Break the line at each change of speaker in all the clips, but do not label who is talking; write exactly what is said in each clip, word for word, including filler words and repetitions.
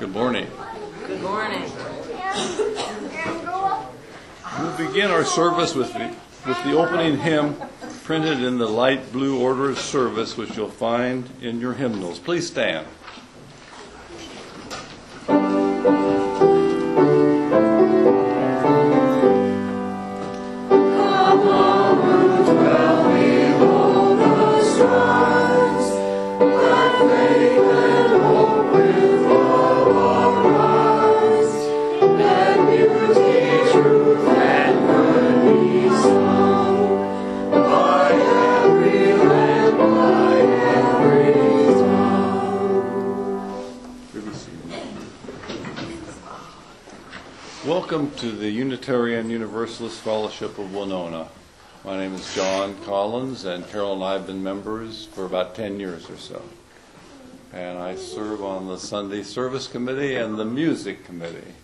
Good morning.
Good morning.
We'll begin our service with the, with the opening hymn printed in the light blue order of service, which you'll find in your hymnals. Please stand. Welcome to the Unitarian Universalist Fellowship of Winona. My name is John Collins, and Carol and I have been members for about ten years or so. And I serve on the Sunday Service Committee and the Music Committee.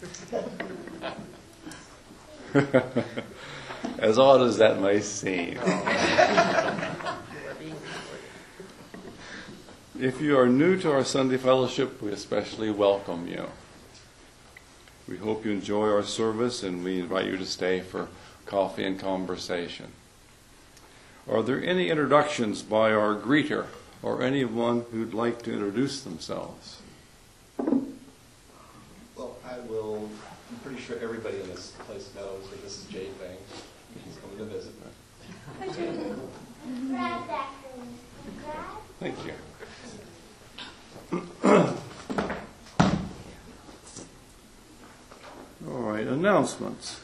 As odd as that may seem. If you are new to our Sunday Fellowship, we especially welcome you. We hope you enjoy our service, and we invite you to stay for coffee and conversation. Are there any introductions by our greeter or anyone who'd like to introduce themselves?
Well, I will. I'm pretty sure everybody in this place knows that this is Jay Fang. He's coming to visit.
Thank you. All right, announcements.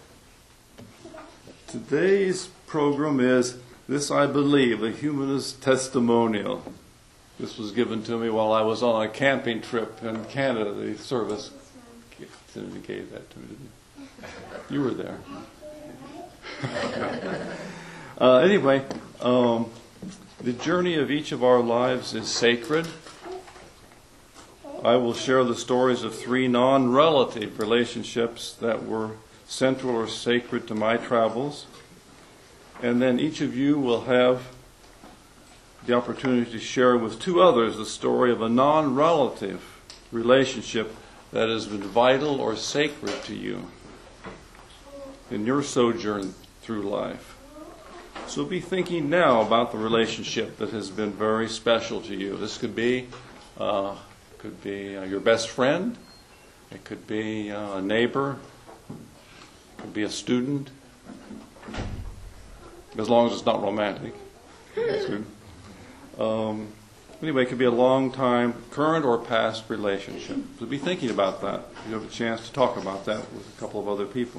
Today's program is This I Believe, a Humanist Testimonial. This was given to me while I was on a camping trip in Canada. The service gave that to me, didn't you? You were there. uh, anyway, um, the journey of each of our lives is sacred. I will share the stories of three non-relative relationships that were central or sacred to my travels. And then each of you will have the opportunity to share with two others the story of a non-relative relationship that has been vital or sacred to you in your sojourn through life. So be thinking now about the relationship that has been very special to you. This could be uh, could be uh, your best friend. It could be uh, a neighbor. It could be a student. As long as it's not romantic. um, anyway, it could be a long time, current or past relationship. So be thinking about that. You have a chance to talk about that with a couple of other people.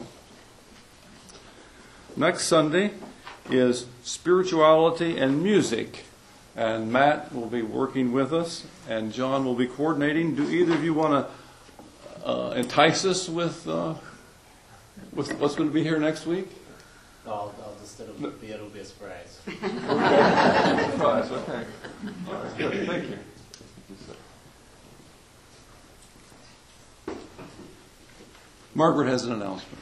Next Sunday is spirituality and music. And Matt will be working with us, and John will be coordinating. Do either of you want to uh, entice us with, uh, with what's going to be here next week?
No, I'll, I'll just, it'll be, it'll be a surprise.
Surprise, okay. All right, good, thank you. Margaret has an announcement.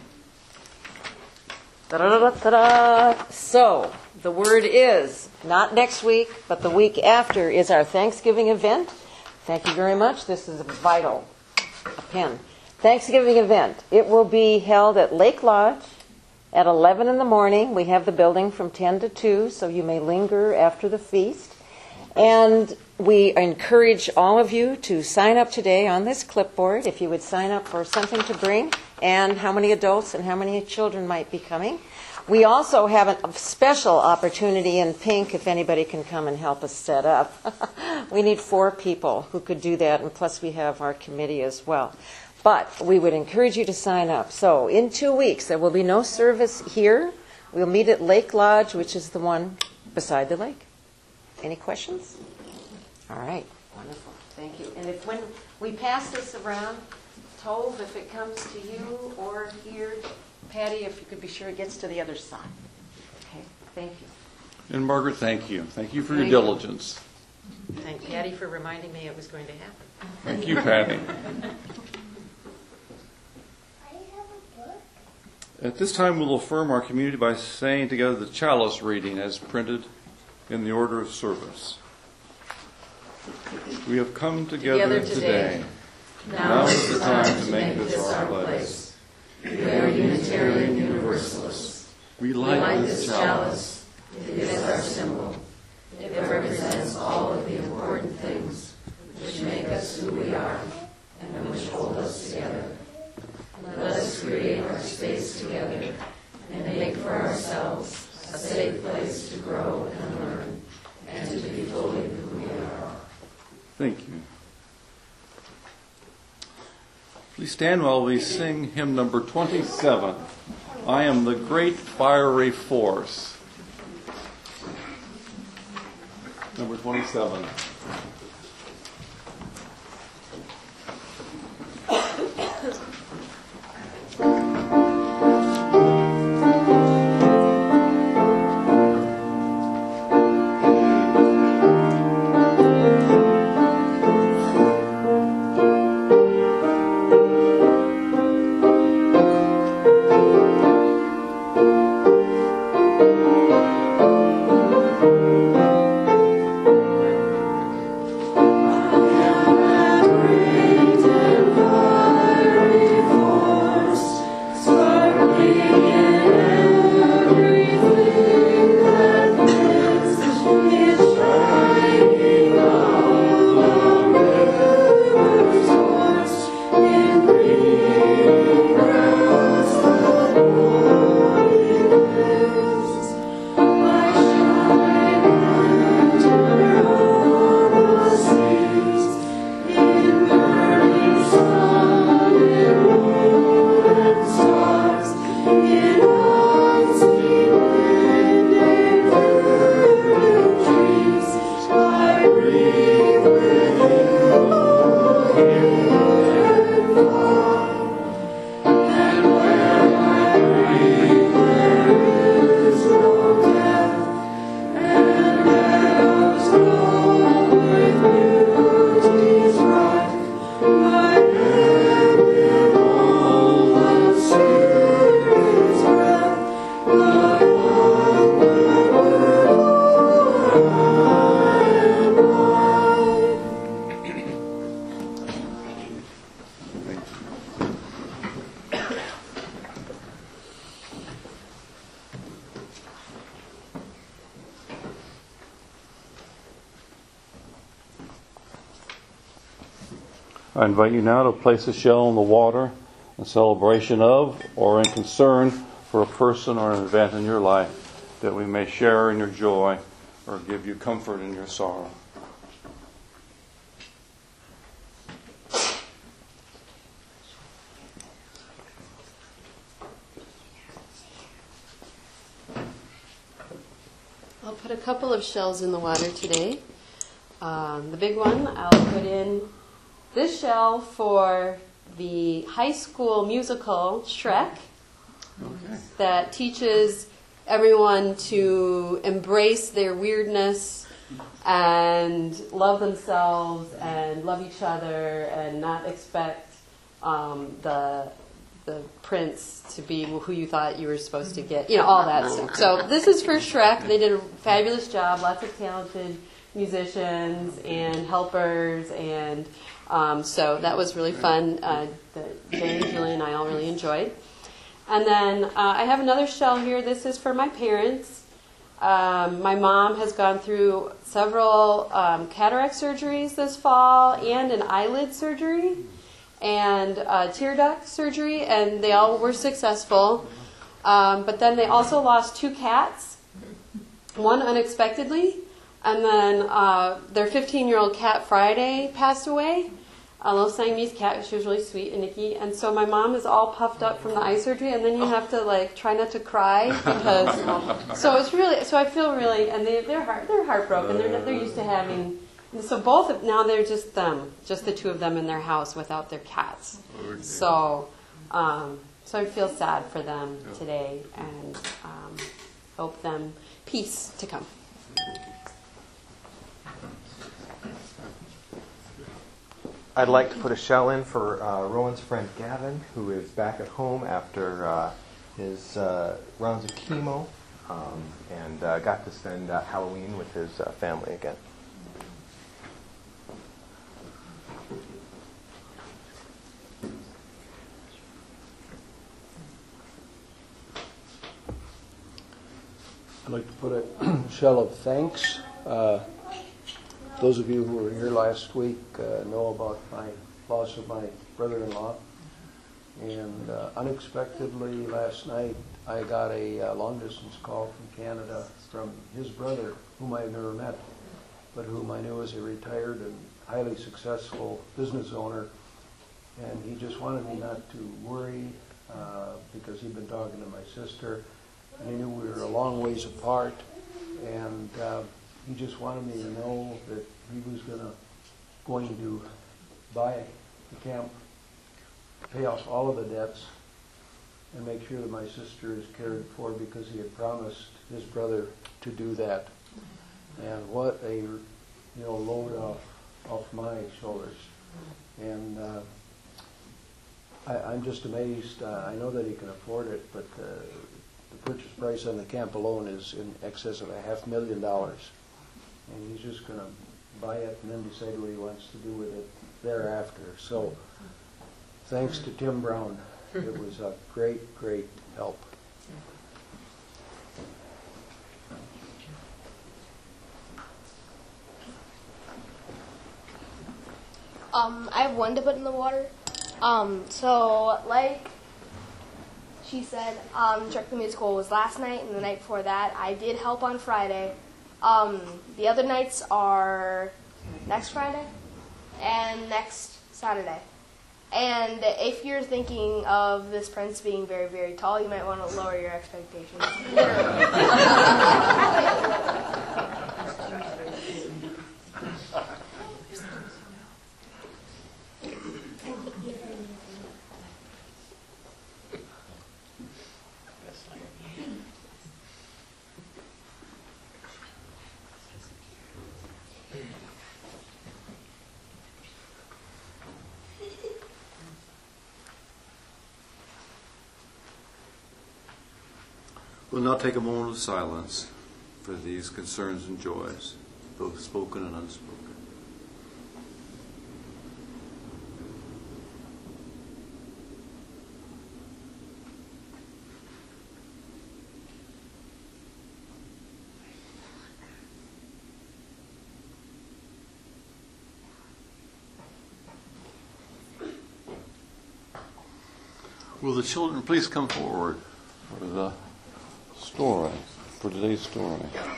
Da-da-da-da-da. So, the word is, not next week, but the week after is our Thanksgiving event. Thank you very much. This is vital. A pen. Thanksgiving event. It will be held at Lake Lodge at eleven in the morning. We have the building from ten to two, so you may linger after the feast. And we encourage all of you to sign up today on this clipboard, if you would sign up for something to bring, and how many adults and how many children might be coming. We also have a special opportunity in pink if anybody can come and help us set up. We need four people who could do that, and plus we have our committee as well. But we would encourage you to sign up. So in two weeks, there will be no service here. We'll meet at Lake Lodge, which is the one beside the lake. Any questions? All right. Wonderful. Thank you. And if when we pass this around, Tove, if it comes to you or here, Patty, if you could be sure it gets to the other side. Okay. Thank you.
And Margaret, thank you. Thank you for
Thank
your
you.
diligence.
Thank Patty for reminding me it was going to happen.
Thank you, Patty. At this time, we'll affirm our community by saying together the chalice reading as printed in the order of service. We have come together,
Together
today,
today
Now is the time to make this our place. We are Unitarian Universalists. We light this chalice. It is our symbol. It represents all of the important things which make us who we are and which hold us together. Let us create our space together and make for ourselves a safe place to grow and learn and to be fully who we are. Thank you. Please stand while we sing hymn number twenty-seven. I am the great fiery force. Number twenty-seven. I invite you now to place a shell in the water in celebration of or in concern for a person or an event in your life, that we may share in your joy or give you comfort in your sorrow.
I'll put a couple of shells in the water today. Um, the big one, I'll put in this shell for the high school musical Shrek, okay, that teaches everyone to embrace their weirdness and love themselves and love each other and not expect um, the the prince to be who you thought you were supposed to get, you know, all that stuff. So this is for Shrek. They did a fabulous job, lots of talented musicians and helpers, and um, so that was really fun. Uh, that Jane, Julie, and I all really enjoyed. And then uh, I have another shell here. This is for my parents. Um, my mom has gone through several um, cataract surgeries this fall and an eyelid surgery and uh, tear duct surgery, and they all were successful. Um, but then they also lost two cats, one unexpectedly, and then uh, their fifteen-year-old cat Friday passed away. A little Siamese cat. She was really sweet and Nikki. And so my mom is all puffed up from the eye surgery, and then you have to like try not to cry because. So it's really. So I feel really, and they they're heart they're heartbroken. They're they're used to having. And so both of, now they're just them, just the two of them in their house without their cats. So, um, so I feel sad for them today, and um, hope them peace to come.
I'd like to put a shell in for uh, Rowan's friend Gavin, who is back at home after uh, his uh, rounds of chemo, um, and uh, got to spend uh, Halloween with his uh, family again.
like to put a shell of thanks. Uh, those of you who were here last week uh, know about my loss of my brother-in-law. And uh, unexpectedly last night, I got a uh, long-distance call from Canada from his brother, whom I've never met, but whom I knew as a retired and highly successful business owner. And he just wanted me not to worry uh, because he'd been talking to my sister, and he knew we were a long ways apart. And uh, he just wanted me to know that he was gonna going to buy the camp, pay off all of the debts, and make sure that my sister is cared for, because he had promised his brother to do that. And what a you know load off off my shoulders. And uh, I, I'm just amazed. Uh, I know that he can afford it, but uh, the purchase price on the camp alone is in excess of a half million dollars. And he's just going to buy it and then decide what he wants to do with it thereafter. So thanks to Tim Brown. It was a great, great help.
Um, I have one to put in the water. Um, so, like she said, um, Trek the Musical was last night, and the night before that, I did help on Friday. Um, the other nights are next Friday and next Saturday. And if you're thinking of this prince being very, very tall, you might want to lower your expectations.
We'll now take a moment of silence for these concerns and joys, both spoken and unspoken. Will the children please come forward for the story, for today's story.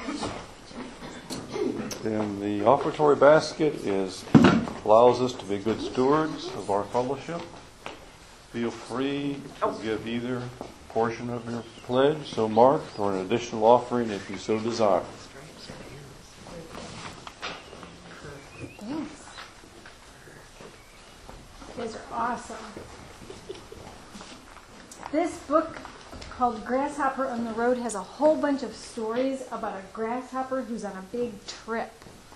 And the offertory basket is allows us to be good stewards of our fellowship. Feel free to give either portion of your pledge, so marked, or an additional offering if you so desire.
Thanks. You guys are awesome. This book called Grasshopper on the Road has a whole bunch of stories about a grasshopper who's on a big trip.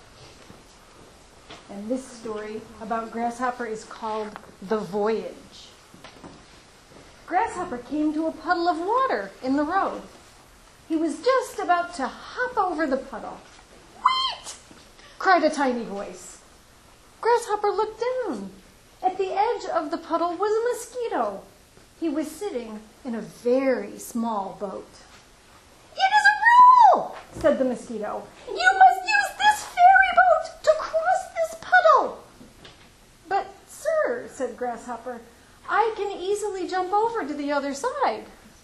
And this story about Grasshopper is called The Voyage. Grasshopper came to a puddle of water in the road. He was just about to hop over the puddle. "Wait!" cried a tiny voice. Grasshopper looked down. At the edge of the puddle was a mosquito. He was sitting in a very small boat. "It is a rule," said the mosquito. "You must use this ferry boat to cross this puddle." "But, sir," said Grasshopper, "I can easily jump over to the other side."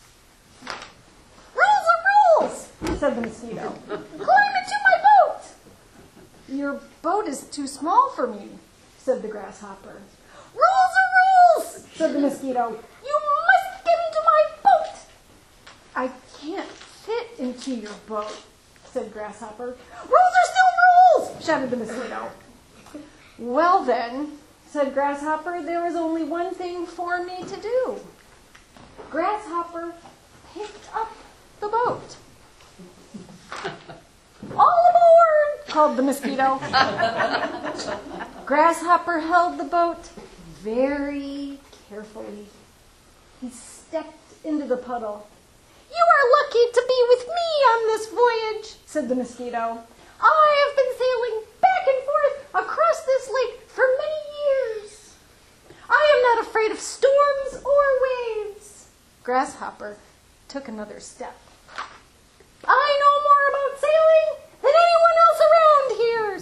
"Rules are rules," said the mosquito. "Climb into my boat." "Your boat is too small for me," said the grasshopper. "Rules are rules," said the mosquito. "You must get into my boat." "I can't fit into your boat," said Grasshopper. "Rules are still rules," shouted the mosquito. "Well then," said Grasshopper, "there is only one thing for me to do." Grasshopper picked up the boat. "All aboard!" called the mosquito. Grasshopper held the boat very carefully. He stepped into the puddle. "You are lucky to be with me on this voyage," said the mosquito. "I have been sailing back and forth across this lake for many years. I am not afraid of storms or waves." Grasshopper took another step. "I know more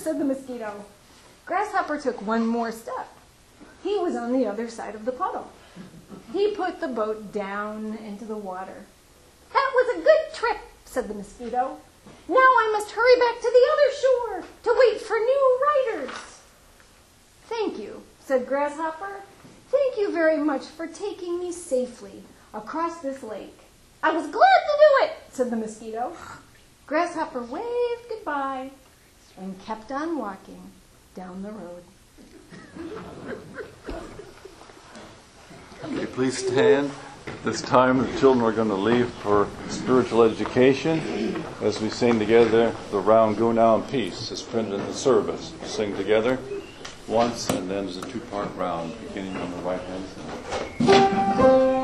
said the mosquito. Grasshopper took one more step. He was on the other side of the puddle. He put the boat down into the water. That was a good trip, said the mosquito. Now I must hurry back to the other shore to wait for new riders. Thank you, said Grasshopper. Thank you very much for taking me safely across this lake. I was glad to do it, said the mosquito. Grasshopper waved goodbye and kept on walking down the road.
Okay, please stand. This time the children are going to leave for spiritual education as we sing together the round Go Now in Peace. It's printed in the service. We sing together once, and then there's a two-part round beginning on the right-hand side.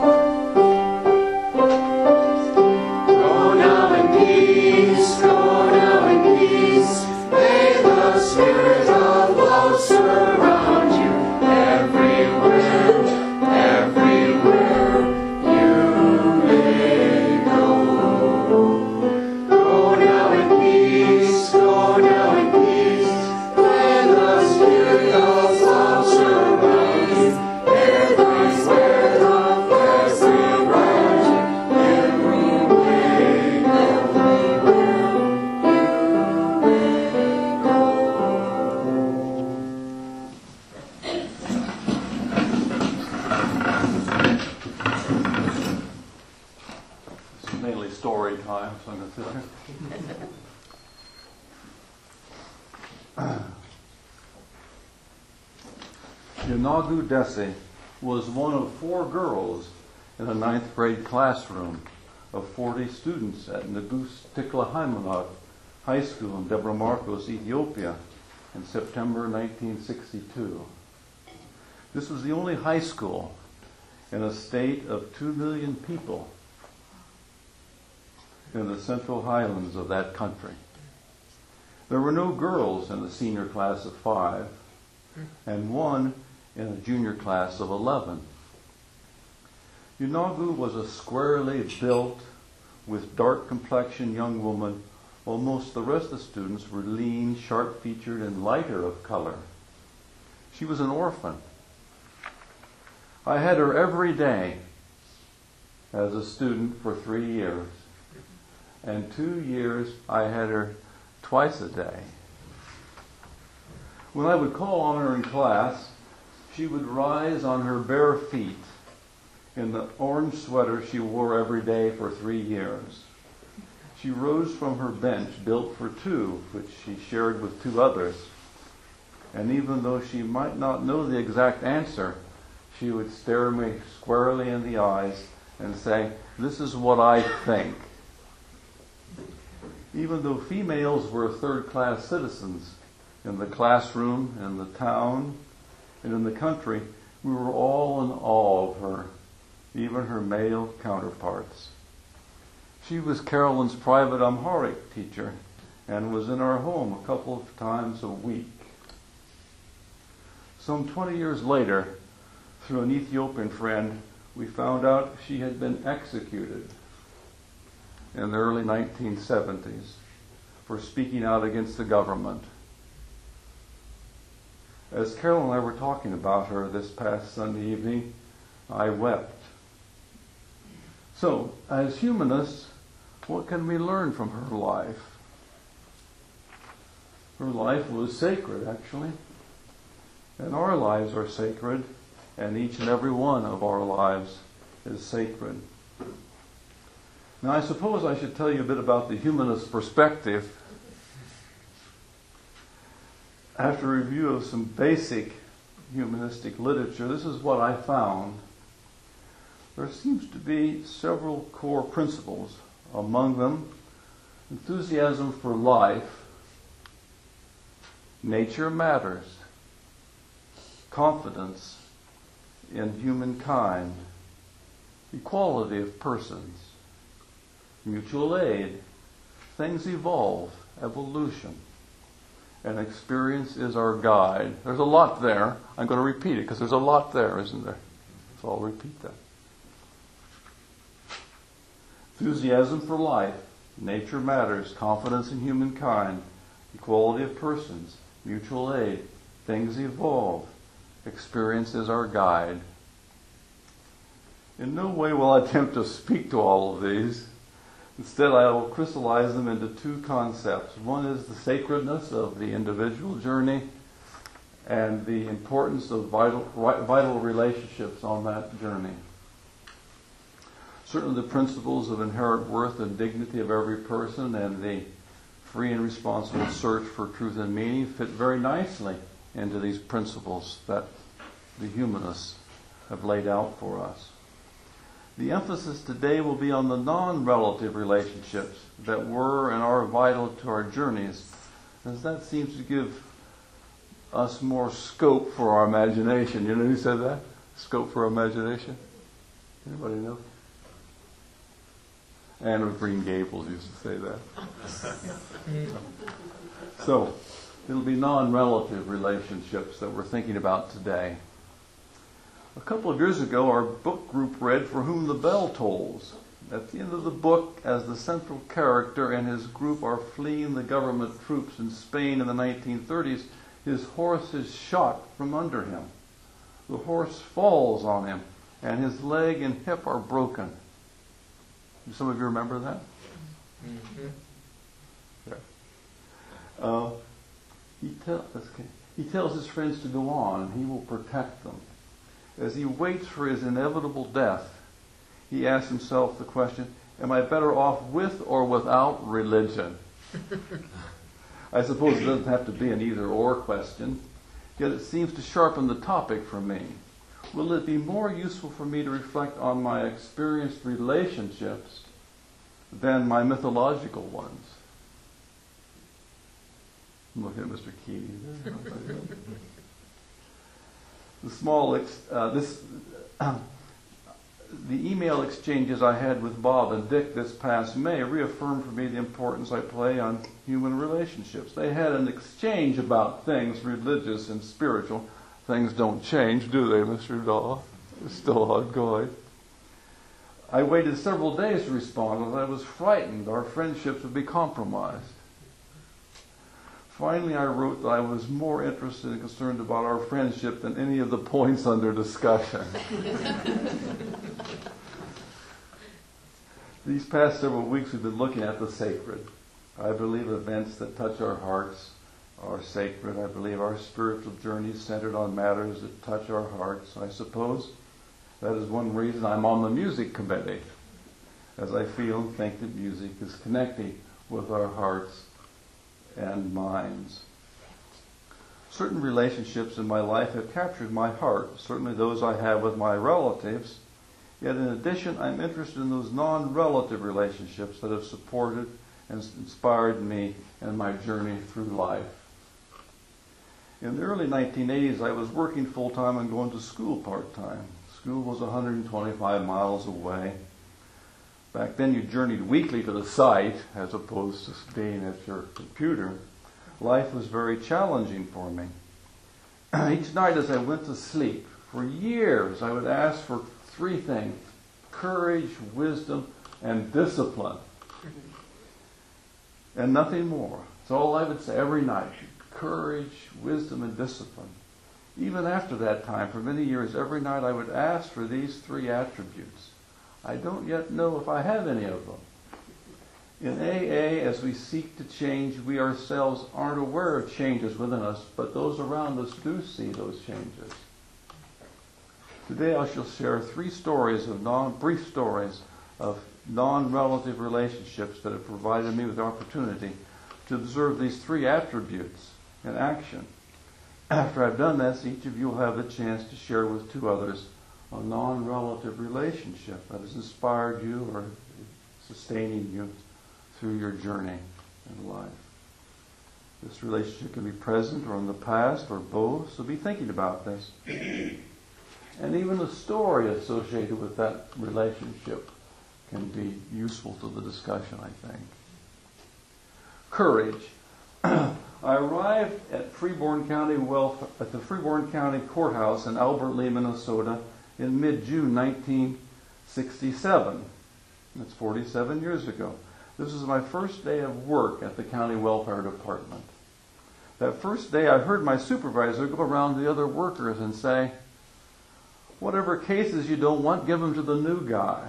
Go now in peace, go now in peace. May the spirit of love surround you everywhere, everywhere you may go. Go now in peace, go now in peace. May the spirit of love surround you everywhere, everywhere, everywhere, everywhere you may go.
It's mainly story time, so I'm going to sit here. Yanagu Desi was one of four girls in a ninth grade classroom of forty students at Nagus Tikla Haimanot High School in Debre Marcos, Ethiopia in September nineteen sixty-two. This was the only high school in a state of two million people in the central highlands of that country. There were no girls in the senior class of five and one in a junior class of eleven. Yunagu was a squarely built, with dark complexion young woman, while most of the rest of the students were lean, sharp-featured, and lighter of color. She was an orphan. I had her every day as a student for three years. And two years I had her twice a day. When I would call on her in class, she would rise on her bare feet in the orange sweater she wore every day for three years. She rose from her bench, built for two, which she shared with two others. And even though she might not know the exact answer, she would stare me squarely in the eyes and say, "This is what I think." Even though females were third-class citizens in the classroom, in the town, and in the country, we were all in awe of her, even her male counterparts. She was Carolyn's private Amharic teacher and was in our home a couple of times a week. Some twenty years later, through an Ethiopian friend, we found out she had been executed in the early nineteen seventies for speaking out against the government. As Carol and I were talking about her this past Sunday evening, I wept. So, as humanists, what can we learn from her life? Her life was sacred, actually. And our lives are sacred, and each and every one of our lives is sacred. Now, I suppose I should tell you a bit about the humanist perspective. After a review of some basic humanistic literature, this is what I found. There seems to be several core principles. Among them, enthusiasm for life, nature matters, confidence in humankind, equality of persons, mutual aid, things evolve, evolution, and experience is our guide. There's a lot there. I'm going to repeat it because there's a lot there, isn't there? So I'll repeat that. Enthusiasm for life, nature matters, confidence in humankind, equality of persons, mutual aid, things evolve, experience is our guide. In no way will I attempt to speak to all of these. Instead, I will crystallize them into two concepts. One is the sacredness of the individual journey and the importance of vital, vital relationships on that journey. Certainly the principles of inherent worth and dignity of every person and the free and responsible search for truth and meaning fit very nicely into these principles that the humanists have laid out for us. The emphasis today will be on the non-relative relationships that were and are vital to our journeys, as that seems to give us more scope for our imagination. You know who said that? Scope for our imagination? Anybody know? Anne of Green Gables used to say that. So, it'll be non-relative relationships that we're thinking about today. A couple of years ago, our book group read For Whom the Bell Tolls. At the end of the book, as the central character and his group are fleeing the government troops in Spain in the nineteen thirties, his horse is shot from under him. The horse falls on him, and his leg and hip are broken. Do some of you remember that? Mm-hmm. Yeah. Uh, he, tell, okay. he tells his friends to go on, and he will protect them. As he waits for his inevitable death, he asks himself the question, am I better off with or without religion? I suppose it doesn't have to be an either-or question, yet it seems to sharpen the topic for me. Will it be more useful for me to reflect on my experienced relationships than my mythological ones? I'm looking at Mister Key. The small, ex- uh, this, uh, the email exchanges I had with Bob and Dick this past May reaffirmed for me the importance I play on human relationships. They had an exchange about things religious and spiritual. Things don't change, do they, Mister Daw? It's still ongoing. I waited several days to respond, and I was frightened our friendships would be compromised. Finally, I wrote that I was more interested and concerned about our friendship than any of the points under discussion. These past several weeks we've been looking at the sacred. I believe events that touch our hearts are sacred. I believe our spiritual journey is centered on matters that touch our hearts. I suppose that is one reason I'm on the music committee, as I feel and think that music is connecting with our hearts and minds. Certain relationships in my life have captured my heart, certainly those I have with my relatives. Yet in addition, I'm interested in those non-relative relationships that have supported and inspired me in my journey through life. In the early nineteen eighties, I was working full-time and going to school part-time. School was one hundred twenty-five miles away. Back then you journeyed weekly to the site as opposed to being at your computer. Life was very challenging for me. Each night as I went to sleep, for years I would ask for three things: courage, wisdom, and discipline. And nothing more. It's all I would say every night. Courage, wisdom, and discipline. Even after that time, for many years, every night I would ask for these three attributes. I don't yet know if I have any of them. In A A, as we seek to change, we ourselves aren't aware of changes within us, but those around us do see those changes. Today I shall share three stories of non, brief stories of non-relative relationships that have provided me with the opportunity to observe these three attributes in action. After I've done this, each of you will have the chance to share with two others a non-relative relationship that has inspired you or sustaining you through your journey in life. This relationship can be present or in the past or both, so be thinking about this. And even the story associated with that relationship can be useful to the discussion, I think. Courage. I arrived at Freeborn County Welfare, at the Freeborn County Courthouse in Albert Lea, Minnesota in mid-June nineteen sixty-seven. That's forty-seven years ago. This was my first day of work at the County Welfare Department. That first day, I heard my supervisor go around to the other workers and say, whatever cases you don't want, give them to the new guy.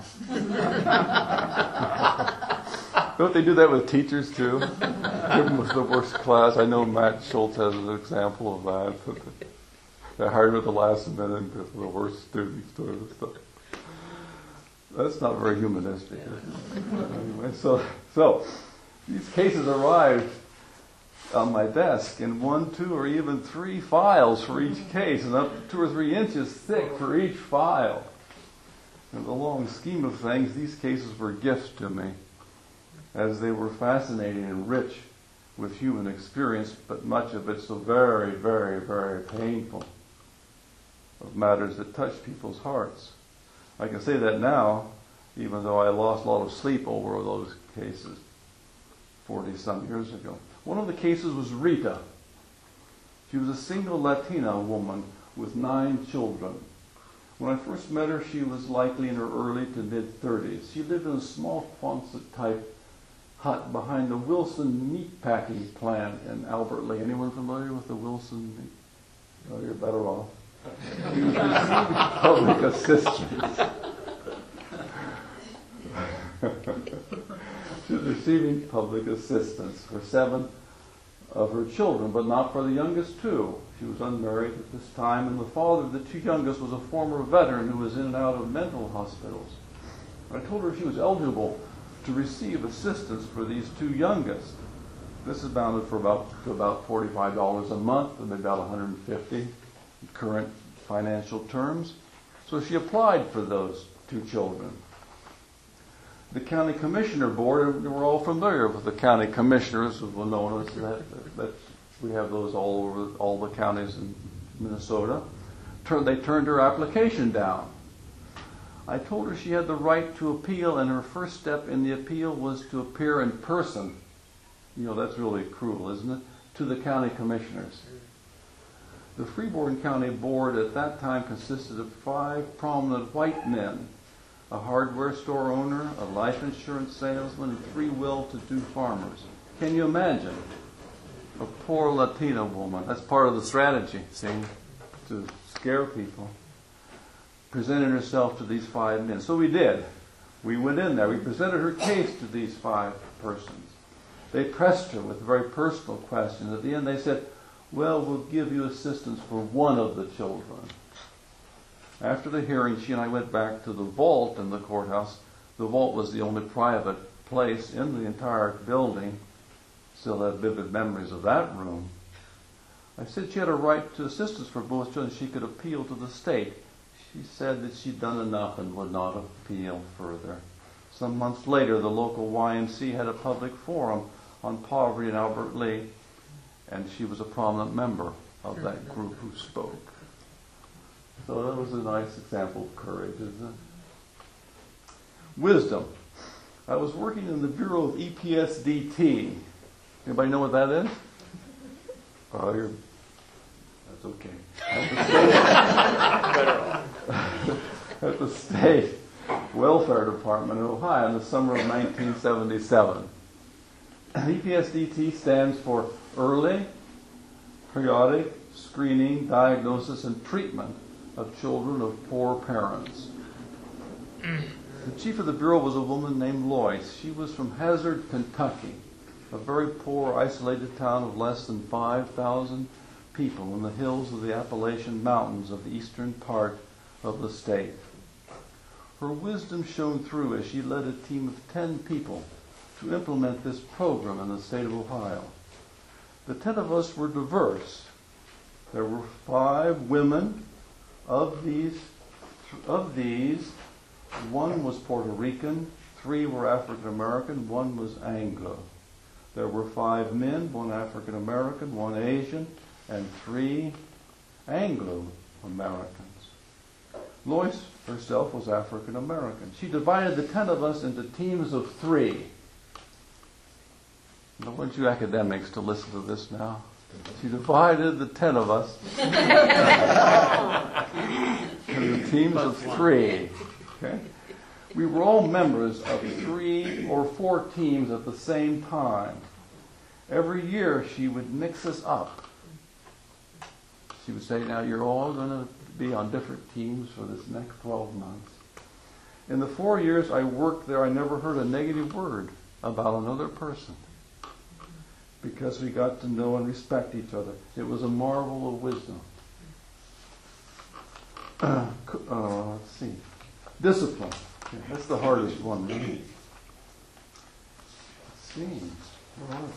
Don't they do that with teachers too? Give them with the worst class. I know Matt Schultz has an example of that. They hired him at the last minute because the worst students doing stuff. That's not very humanistic. Anyway, so, so these cases arrived on my desk in one, two, or even three files for each case, and up to two or three inches thick for each file. In the long scheme of things, these cases were gifts to me, as they were fascinating and rich with human experience, but much of it so very, very, very painful, of matters that touch people's hearts. I can say that now, even though I lost a lot of sleep over those cases forty-some years ago. One of the cases was Rita. She was a single Latina woman with nine children. When I first met her, she was likely in her early to mid-thirties. She lived in a small Quonset-type hut behind the Wilson meatpacking plant in Albert Lea. Anyone familiar with the Wilson meat? Oh, you're better off. She was receiving public assistance. She was receiving public assistance for seven of her children, but not for the youngest two. She was unmarried at this time, and the father of the two youngest was a former veteran who was in and out of mental hospitals. I told her she was eligible to receive assistance for these two youngest. This is bounded for about to about forty-five dollars a month, and about one hundred fifty dollars in current financial terms. So she applied for those two children. The county commissioner board, we're all familiar with the county commissioners, who will know us that, that we have those all over all the counties in Minnesota. Turn, they turned her application down. I told her she had the right to appeal, and her first step in the appeal was to appear in person. You know, that's really cruel, isn't it? To the county commissioners. The Freeborn County Board at that time consisted of five prominent white men, a hardware store owner, a life insurance salesman, and three well-to-do farmers. Can you imagine? A poor Latina woman. That's part of the strategy, see, to scare people. Presented herself to these five men. So we did. We went in there. We presented her case to these five persons. They pressed her with very personal questions. At the end they said, well, we'll give you assistance for one of the children. After the hearing, she and I went back to the vault in the courthouse. The vault was the only private place in the entire building. Still have vivid memories of that room. I said she had a right to assistance for both children. She could appeal to the state. She said that she'd done enough and would not appeal further. Some months later, the local Y M C A had a public forum on poverty in Albert Lea, and she was a prominent member of that group who spoke. So that was a nice example of courage, isn't it? Wisdom. I was working in the Bureau of E P S D T. Anybody know what that is? Oh, you're... That's okay. At the State Welfare Department in Ohio in the summer of nineteen seventy-seven. E P S D T stands for Early, Periodic, Screening, Diagnosis, and Treatment of Children of Poor Parents. The chief of the Bureau was a woman named Lois. She was from Hazard, Kentucky, a very poor, isolated town of less than five thousand people in the hills of the Appalachian Mountains of the eastern part of the state. Her wisdom shone through as she led a team of ten people to implement this program in the state of Ohio. The ten of us were diverse. There were five women. Of these, of these, one was Puerto Rican, three were African American, one was Anglo. There were five men, one African American, one Asian, and three Anglo Americans. Lois herself was African American. She divided the ten of us into teams of three. I want you academics to listen to this now. She divided the ten of us into teams of three. Okay? We were all members of three or four teams at the same time.
Every year she would mix us up. She would say, now you're all going to be on different teams for this next twelve months. In the four years I worked there, I never heard a negative word about another person, because we got to know and respect each other. It was a marvel of wisdom. Uh, uh, let's see. Discipline. Yeah, that's the hardest one, really. Let's see. Where are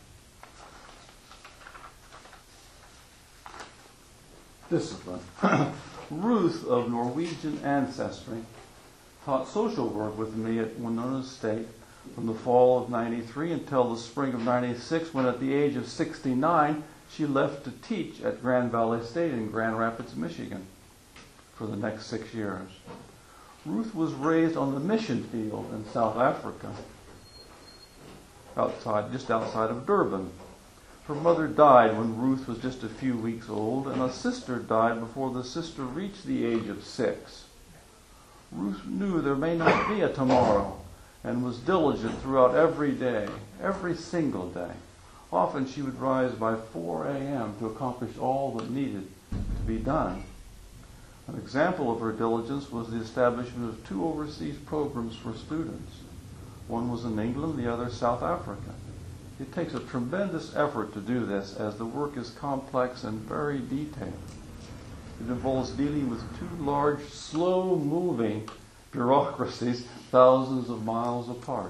they? Discipline. Ruth, of Norwegian ancestry, taught social work with me at Winona State from the fall of ninety-three until the spring of ninety-six, when at the age of sixty-nine she left to teach at Grand Valley State in Grand Rapids, Michigan for the next six years. Ruth was raised on the mission field in South Africa, outside, just outside of Durban. Her mother died when Ruth was just a few weeks old, and a sister died before the sister reached the age of six. Ruth knew there may not be a tomorrow, and was diligent throughout every day, every single day. Often she would rise by four a.m. to accomplish all that needed to be done. An example of her diligence was the establishment of two overseas programs for students. One was in England, the other South Africa. It takes a tremendous effort to do this, as the work is complex and very detailed. It involves dealing with two large, slow-moving bureaucracies thousands of miles apart.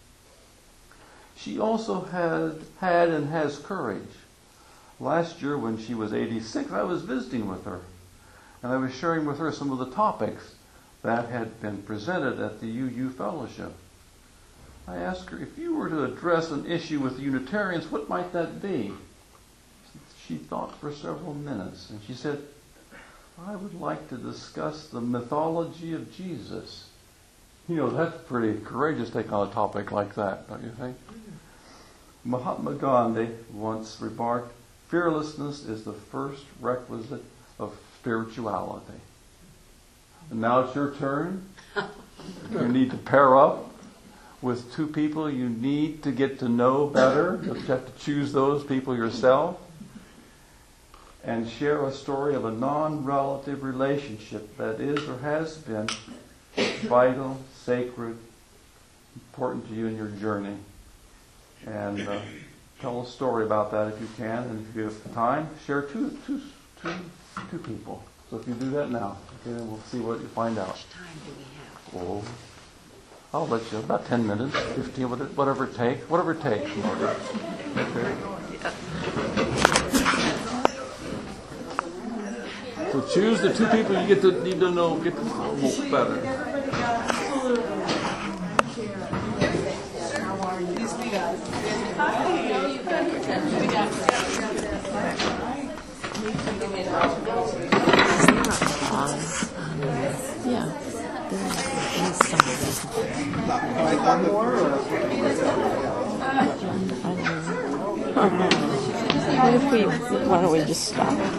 She also had, had and has courage. Last year, when she was eighty-six, I was visiting with her, and I was sharing with her some of the topics that had been presented at the U U Fellowship. I asked her, if you were to address an issue with Unitarians, what might that be? She thought for several minutes, and she said, I would like to discuss the mythology of Jesus. You know, that's pretty courageous to take on a topic like that, don't you think? Mm-hmm. Mahatma Gandhi once remarked, fearlessness is the first requisite of spirituality. And now it's your turn. You need to pair up with two people you need to get to know better. You have to choose those people yourself. And share a story of a non-relative relationship that is or has been vital, sacred, important to you in your journey. And uh, tell a story about that if you can, and if you have time, share two, two, two, two people. So if you do that now, okay, then we'll see what you find out.
How much time do we have?
Oh, I'll let you, about ten minutes, fifteen, whatever it takes, whatever it takes. Okay. So choose the two people you get to need to know, get to know better.
What if we, why don't we just stop?